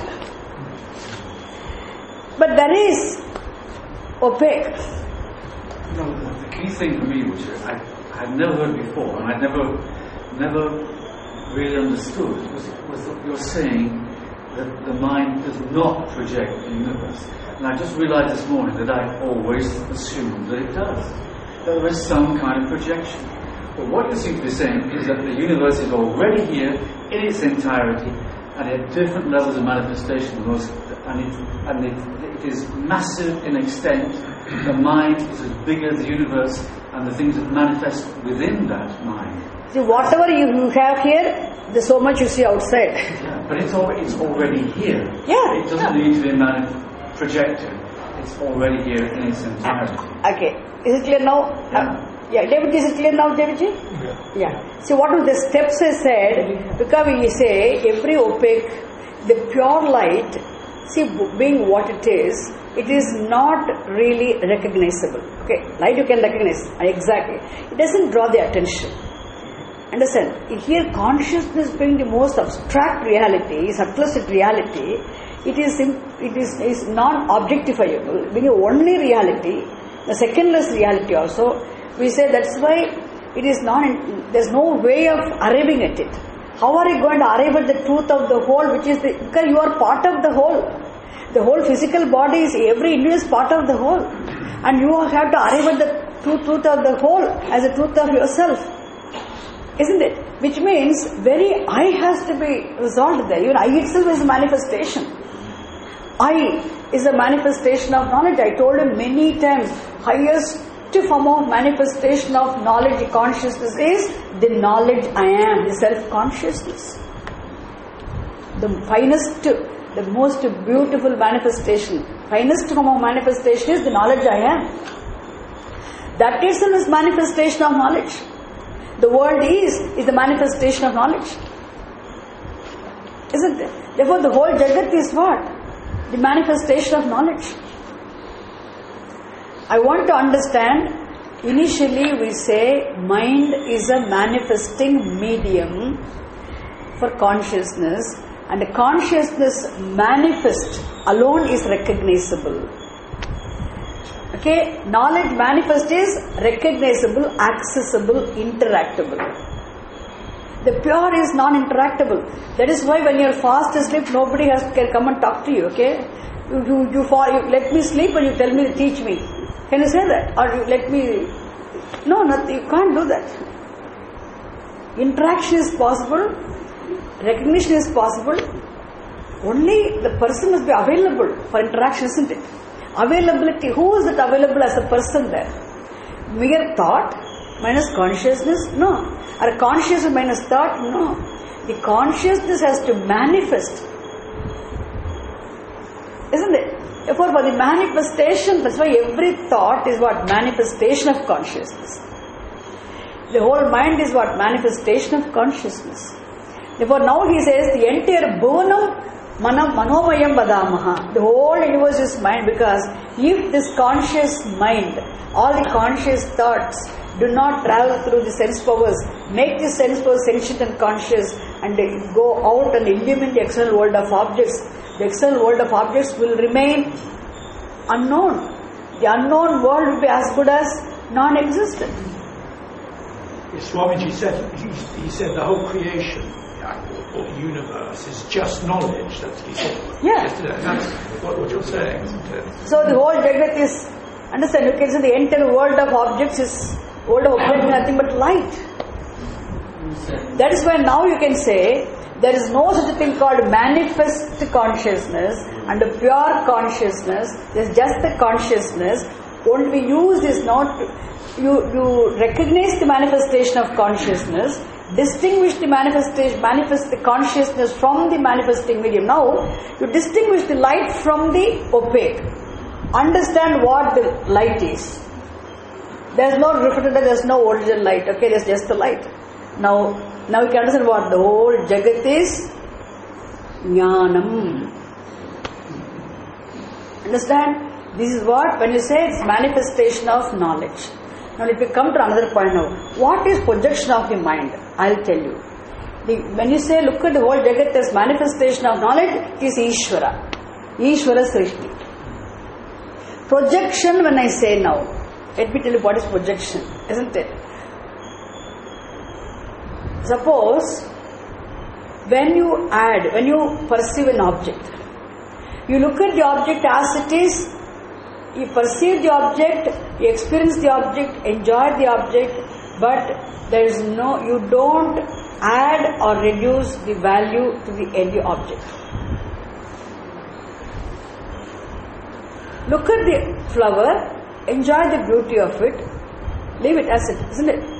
But there is opaque. You know, the key thing for me, which I had never heard before, and I never, never really understood, was, was that you're saying that the mind does not project the universe. And I just realized this morning that I always assumed that it does. That there is some kind of projection. But what you seem to be saying is that the universe is already here in its entirety and at different levels of manifestation, and it, and it, it is massive in extent. The mind is as big as the universe and the things that manifest within that mind. See, whatever you have here, there's so much you see outside. Yeah, but it's, al- it's already here. Yeah. It doesn't yeah. need to be manif- projected. It's already here in its entirety. Okay. Is it clear now? Yeah. Uh, yeah, David, is it clear now, Davidji? Yeah. Yeah. See, what are the steps I said? Because we say every opaque, the pure light, see, being what it is, it is not really recognizable. Okay, light you can recognize, exactly. It doesn't draw the attention. Understand? Here, consciousness being the most abstract reality, subtlest reality, it is it is is non-objectifiable. Being only reality, the secondless reality also, we say that's why it is not. There's no way of arriving at it. How are you going to arrive at the truth of the whole, which is the, because you are part of the whole. The whole physical body is, every individual is part of the whole. And you have to arrive at the true truth of the whole as the truth of yourself. Isn't it? Which means very I has to be resolved there. Even I itself is a manifestation. I is a manifestation of knowledge. I told him many times, highest form of manifestation of knowledge, consciousness is the knowledge I am, the self-consciousness. The finest, the most beautiful manifestation, finest form of manifestation is the knowledge I am. That itself is manifestation of knowledge. The world is, is the manifestation of knowledge. Isn't it? Therefore, the whole Jagat is what? The manifestation of knowledge. I want to understand, initially we say mind is a manifesting medium for consciousness, and the consciousness manifest alone is recognizable. Okay, knowledge manifest is recognizable, accessible, interactable. The pure is non-interactable. That is why when you are fast asleep, nobody has can come and talk to you. Okay, you you, you, fall, you let me sleep and you tell me to teach me. Can you say that? Or you let me? No, nothing. You can't do that. Interaction is possible. Recognition is possible. Only the person must be available for interaction, isn't it? Availability. Who is it available as a person there? Mere thought minus consciousness? No. Or consciousness minus thought? No. The consciousness has to manifest. Isn't it? Therefore, for the manifestation, that's why every thought is what? Manifestation of consciousness. The whole mind is what? Manifestation of consciousness. Therefore, now he says the entire bhuvanam manam manomayam vadamaha. The whole universe is mind, because if this conscious mind, all the conscious thoughts do not travel through the sense powers, make the sense powers sentient and conscious, and they go out and illumine the external world of objects, the external world of objects will remain unknown. The unknown world will be as good as non-existent. Swamiji said, he, he said the whole creation or the universe is just knowledge. That's what he said. Yeah. That's what, what you're saying, isn't it? So the whole Jagat is, understand, you can say the entire world of objects is, world of objects is nothing but light. That is why now you can say, there is no such a thing called manifest consciousness and a pure consciousness. There is just the consciousness. What we use is not, you, you recognize the manifestation of consciousness, distinguish the manifestation, manifest the consciousness from the manifesting medium. Now, you distinguish the light from the opaque. Understand what the light is. There is no reflector, there is no original light. Okay, there is just the light. Now, now you can understand what the whole Jagat is. Jnanam. Understand? This is what, when you say it's manifestation of knowledge. Now if we come to another point now, what is projection of the mind? I'll tell you. The, when you say look at the whole Jagat as manifestation of knowledge, it is Ishvara. Ishvara Srishti. Projection, when I say now, let me tell you what is projection, isn't it? Suppose, when you add, when you perceive an object, you look at the object as it is, you perceive the object, you experience the object, enjoy the object, but there is no, you don't add or reduce the value to the end object. Look at the flower, enjoy the beauty of it, leave it as it, isn't it?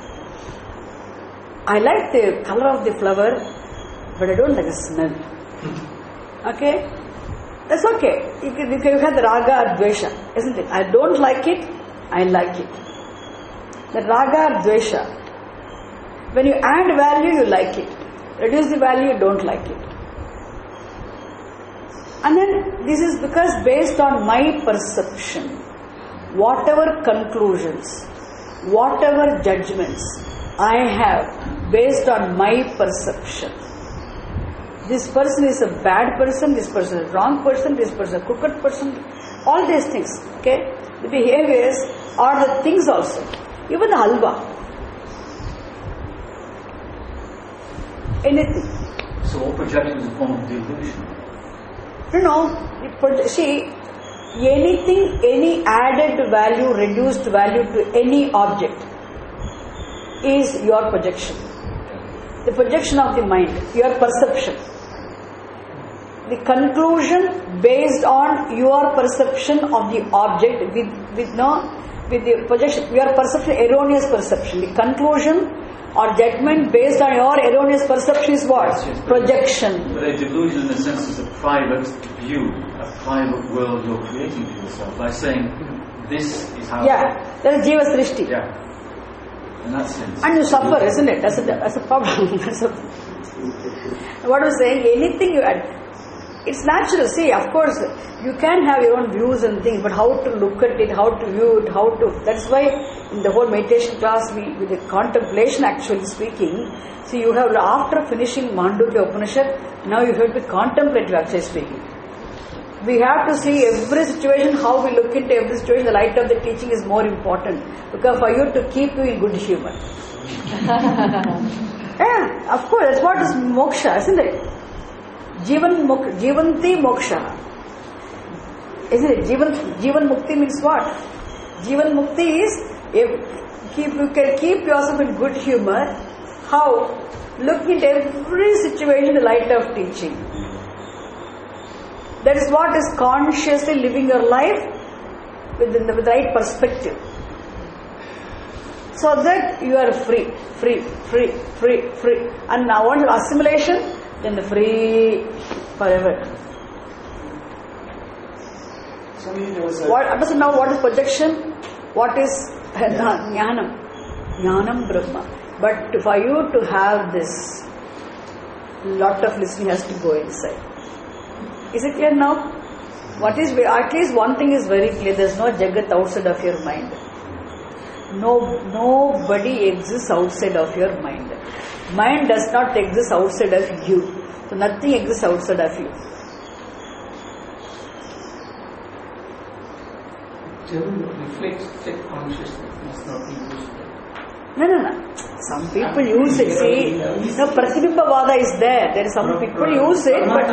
I like the color of the flower, but I don't like the smell. Okay? That's okay. You can, you can have the raga or dvesha, isn't it? I don't like it, I like it. The raga or dvesha. When you add value, you like it. Reduce the value, you don't like it. And then this is because based on my perception, whatever conclusions, whatever judgments I have based on my perception. This person is a bad person, this person is a wrong person, this person is a crooked person, all these things, okay? The behaviors are the things also. Even the halwa. Anything. So all projection is a form of delusion. You know, see, anything, any added value, reduced value to any object is your projection. The projection of the mind, your perception. The conclusion based on your perception of the object with, with no, with the projection, your perception, erroneous perception. The conclusion or judgment based on your erroneous perception is what? Projection. But a delusion in a sense is a private view, a private world you're creating for yourself by saying, this is how... Yeah, that is Jiva Srishti. Yeah. In that sense. And you suffer, isn't it? That's a, that's a problem. That's a, What I was saying, anything you add, it's natural. See, of course, you can have your own views and things, but how to look at it, how to view it, how to. That's why in the whole meditation class, we, with the contemplation actually speaking, see, you have, after finishing Mandukya Upanishad, now you have to be contemplative actually speaking. We have to see every situation, how we look into every situation, the light of the teaching is more important. Because for you to keep you in good humor. Yeah, of course, that's what is moksha, isn't it? Jivan muk, Jivanti moksha. Isn't it? Jivan, Jivan mukti means what? Jivan mukti is, if keep, you can keep yourself in good humor. How? Look into every situation in the light of teaching. That is what is consciously living your life within the, with the right perspective. So that you are free, free, free, free, free. And now once assimilation, then the free forever. So there was a What, understand now what is projection? What is jnanam? Jnanam Brahma. But for you to have this, lot of listening has to go inside. Is it clear now? What is, at least one thing is very clear, there is no Jagat outside of your mind. No, nobody exists outside of your mind. Mind does not exist outside of you. So nothing exists outside of you. reflex consciousness must not be used. No, no, no. Some people use it. See, no, Pratibimba is there. There is some people use it, but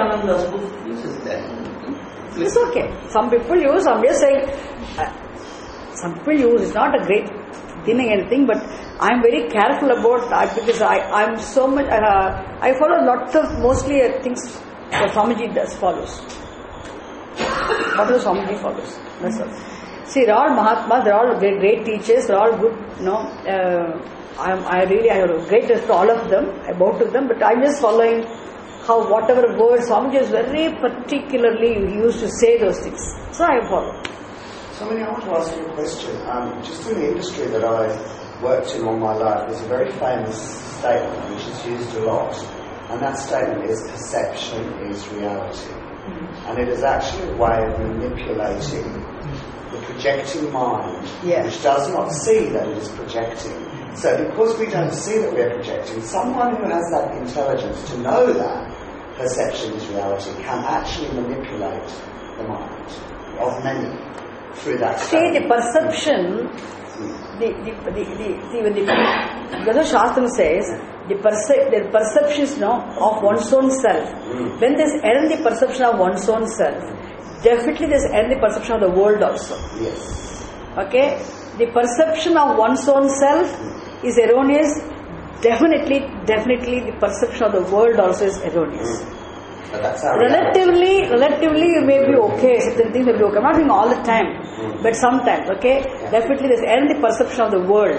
it's okay. Some people use. I'm just saying. Uh, some people use. It's not a great thing, anything, but I'm very careful about that because I I'm so much. Uh, I follow lots of mostly uh, things that Swamiji does follows. What does Swamiji follows? That's all. See, they're all Mahatmas, they're all great, great teachers, they're all good, you know, uh, I'm, I really, I have a great respect to all of them, I bow to them, but I'm just following how whatever words, Swamiji is very particularly he used to say those things. So I follow. So I want to ask you a question. Um, just in the industry that I worked in all my life, there's a very famous statement which is used a lot, and that statement is perception is reality. Mm-hmm. And it is actually a way of manipulating the projecting mind, yeah. which does not see that it is projecting. So because we don't see that we are projecting, someone who has that intelligence to know that perception is reality can actually manipulate the mind of many through that. See, the perception, the, the, the, the, see, when the, the Shastra says, the, perce- the perceptions no, of one's own self, mm. when there's error in the perception of one's own self, definitely there's error in the perception of the world also. Yes. Okay? The perception of one's own self mm. is erroneous. Definitely, definitely the perception of the world also is erroneous. Mm. But that's how relatively, relatively you may be okay, certain things may be okay. I'm not saying all the time, mm. but sometimes, okay? Yeah. Definitely there's error in the perception of the world.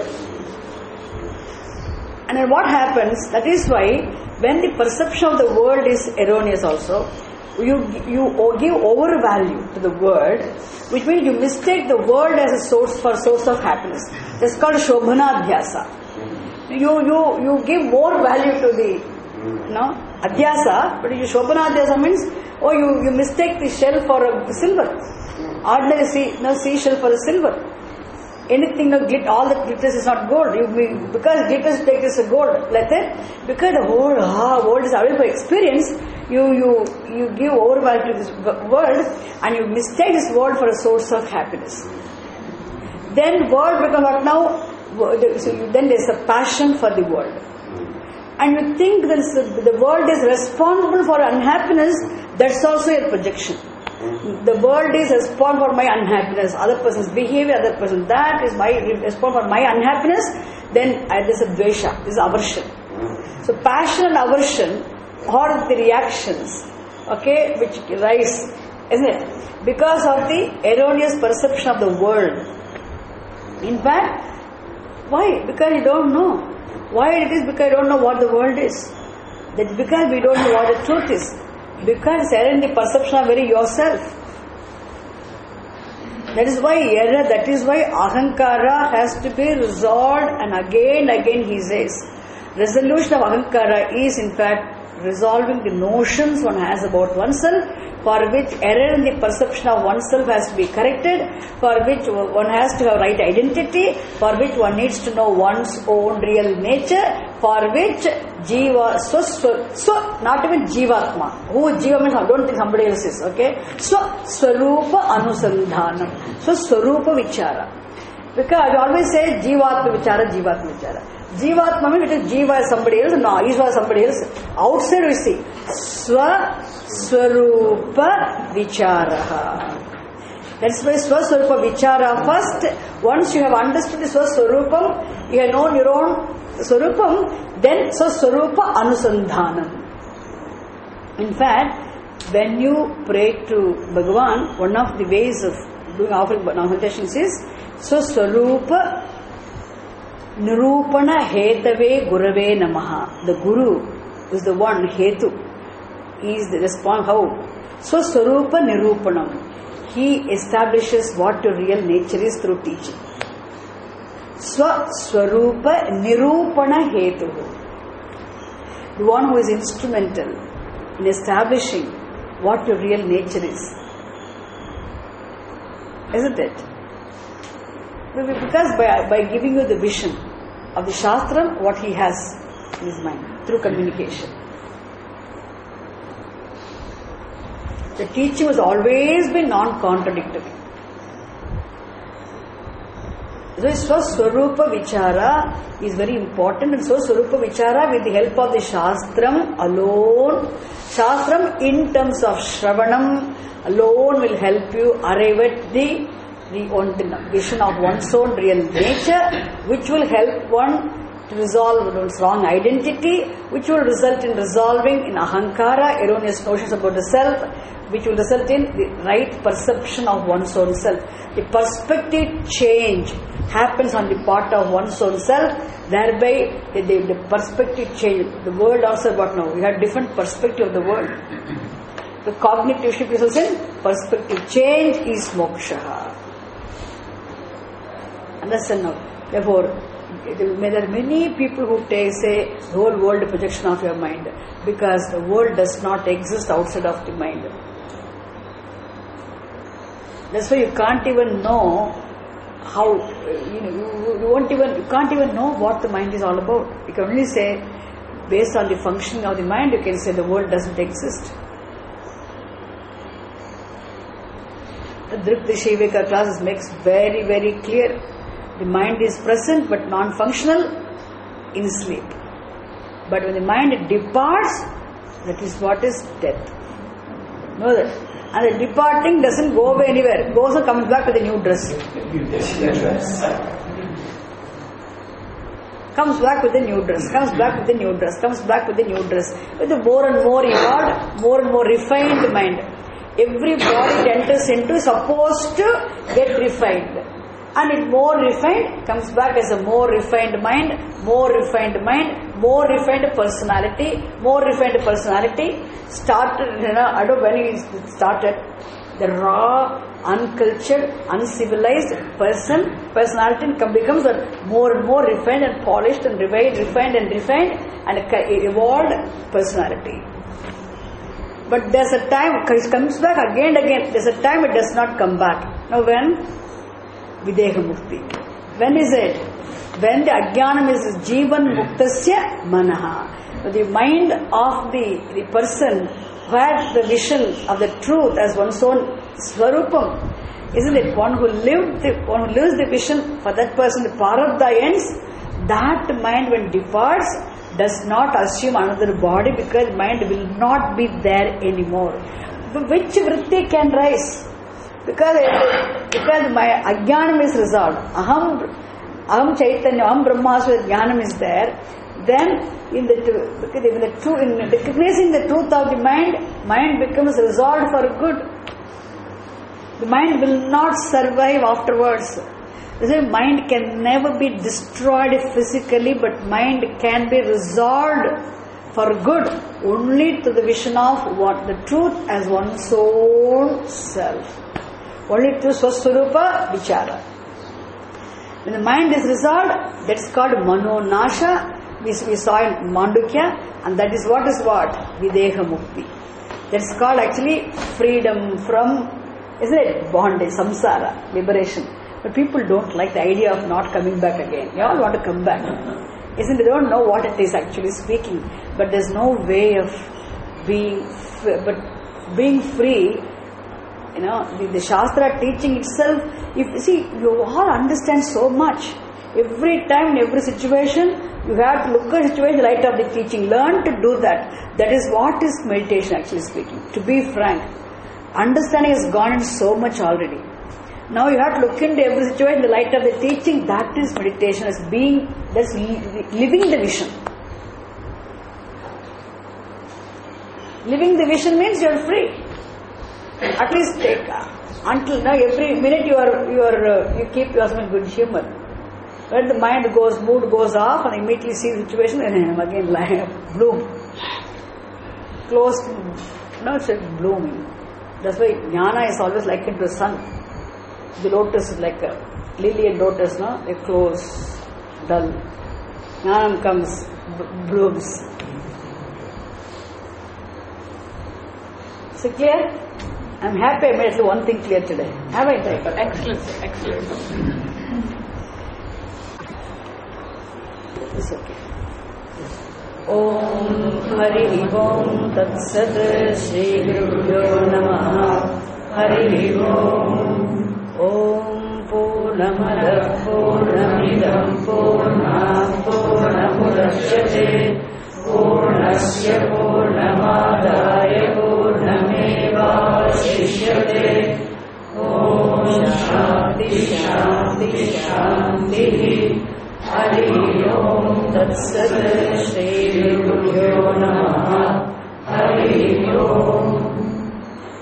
And then what happens, that is why when the perception of the world is erroneous also, you you give overvalue to the world, which means you mistake the world as a source for source of happiness. That's called Shobhana Adhyasa. You you you give more value to the you know, Adhyasa, but you Shobhana Adhyasa means, oh you, you mistake the shell for a silver. Ordinary sea, no seashell for a silver. Anything, no, glit, all the glitters is not gold. You, because glitters take this as gold, like that. Because the whole ah, world is available for experience, you you you give overvalue to this world, and you mistake this world for a source of happiness. Then world becomes what now? So you, then there is a passion for the world, and you think that the world is responsible for unhappiness. That's also a projection. The world is responsible for my unhappiness. Other person's behavior, other person that is my responsible for my unhappiness. Then uh, there's a dvesha, this is aversion. So passion and aversion are the reactions, okay, which rise, isn't it? Because of the erroneous perception of the world. In fact, why? Because you don't know. Why it is? Because you don't know what the world is. That's because we don't know what the truth is. Because error in the perception of very yourself. That is why error, that is why ahankara has to be resolved, and again, again he says, resolution of ahankara is in fact resolving the notions one has about oneself, for which error in the perception of oneself has to be corrected, for which one has to have right identity, for which one needs to know one's own real nature, for which Jiva, so, so, so not even Jivatma. Who Jiva means, I don't think somebody else is, okay? So, Swarupa Anusandhanam. So, Swarupa Vichara. Because I always say Jivatma Vichara, Jivatma Vichara. Jivatma means it is Jiva is somebody else, no, Ishvara is somebody else. Outside we see Swa Swarupa Vicharaha. That's why Swaswarupa Vichara first. Once you have understood the Swaswarupam, you have known your own Swarupam, then Swaswarupa Anusandhanam. In fact, when you pray to Bhagavan, one of the ways of doing offering meditations is Swaswarupa Nirupana Hetave Gurave Namaha. The Guru is the one, Hetu. He is the response. How? So Swarupa Nirupanam. He establishes what your real nature is through teaching. Swa Swarupa Nirupana Hetu. The one who is instrumental in establishing what your real nature is. Isn't it? Because by, by giving you the vision of the Shastram, what he has in his mind, through communication. The teaching has always been non-contradictory. So Swaswarupa Vichara is very important, and so Swarupa Vichara with the help of the Shastram alone, Shastram in terms of Shravanam alone will help you arrive at the the vision of one's own real nature, which will help one to resolve one's wrong identity, which will result in resolving in ahankara, erroneous notions about the self, which will result in the right perception of one's own self. The perspective change happens on the part of one's own self, thereby the, the, the perspective change. The world also, what now? We have different perspective of the world. The cognitive shift is also in perspective change is moksha. Understand now? Therefore, there are many people who say the whole world is a projection of your mind, because the world does not exist outside of the mind. That's why you can't even know how, you know, you, you won't even, you can't even know what the mind is all about. You can only say, based on the functioning of the mind, you can say the world doesn't exist. The Dripti Shivika classes makes very, very clear. The mind is present but non-functional in sleep. But when the mind departs, that is what is death. Know that? And the departing doesn't go away anywhere. It goes and comes back with a new dress. Comes back with a new dress. Comes back with a new dress. Comes back with a new dress. With a more and more evolved, more and more refined mind. Every body it enters into is supposed to get refined. And it more refined, comes back as a more refined mind, more refined mind, more refined personality, more refined personality. Started, you know, I don't know when he started, the raw, uncultured, uncivilized person, personality becomes a more and more refined and polished and refined, refined and refined and evolved personality. But there's a time, it comes back again and again, there's a time it does not come back. Now when? Videha Mukti. When is it? When the Ajnanam is Jivan Muktasya Manaha. The mind of the, the person who had the vision of the truth as one's own Swarupam, isn't it? One who lived the, one who lives the vision, for that person the Parabdha ends, that mind when departs does not assume another body, because mind will not be there anymore. Which vritti can rise? Because, because my ajnanam is resolved. Aham, aham chaitanya, aham brahmasva jnanam is there. Then, in the, in the true, in recognizing the truth of the mind, mind becomes resolved for good. The mind will not survive afterwards. The mind can never be destroyed physically, but mind can be resolved for good only to the vision of what the truth as one's own self. Only through Swaswarupa Vichara. When the mind is resolved, that's called Mano Nasha. we, we saw in Mandukya, and that is what is what? Videha Mukti. That's called actually freedom from, isn't it? Bondage, samsara, liberation. But people don't like the idea of not coming back again. They all want to come back. Isn't it? They don't know what it is actually speaking. But there's no way of being, but being free. You know, the, the Shastra teaching itself, if you see, you all understand so much. Every time, in every situation, you have to look at the situation in the light of the teaching. Learn to do that. That is what is meditation actually speaking. To be frank, understanding has gone into so much already. Now you have to look into every situation in the light of the teaching. That is meditation, as being, that's living the vision. Living the vision means you are free. At least take, uh, until now, every minute you are, you are, uh, you keep yourself in good humor. When the mind goes, mood goes off, and immediately see the situation, and again like bloom. Close, no, it's like blooming. That's why jnana is always likened to the sun. The lotus is like a lily and lotus, no? They close, dull. Jnanam comes, b- blooms. Is it clear? I'm happy I made at least one thing clear today. Have I tried? Excellent, excellent. It's okay. Om Hari Om Tat Sat Shri Gurubhyo Namaha Hari Om Om Purnamada Purnamidam Purnam Purnamudachyate Purnasya Purnamadaya Purnameva Shishyate Om Shanti Shanti Shanti Hari Om Tat Sat Shri Gurubhyo Namaha Hari Om